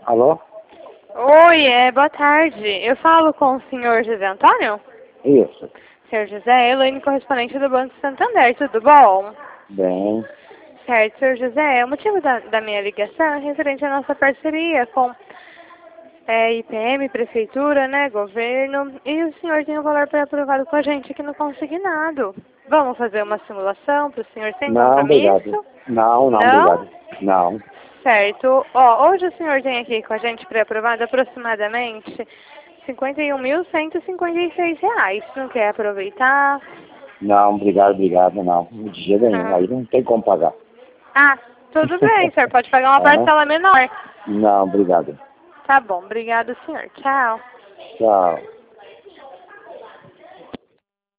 Alô? Oi, boa tarde. Eu falo com o senhor José Antônio? Isso. Senhor José, Elaine, correspondente do Banco Santander, tudo bom? Bem. Certo, senhor José, o motivo da minha ligação é referente à nossa parceria com IPM, Prefeitura, né, Governo, e o senhor tem um valor pré-aprovado com a gente aqui no consignado. Vamos fazer uma simulação para o senhor sem Não, obrigado. compromisso? Não, obrigado. Não. Certo. Ó, hoje o senhor tem aqui com a gente pré-aprovado aproximadamente R$ 51.156. Não quer aproveitar? Não, obrigado, não. De jeito nenhum. Aí não tem como pagar. Ah, tudo bem, senhor. Pode pagar uma Aham. parcela menor. Não, obrigado. Tá bom. Obrigado, senhor. Tchau. Tchau.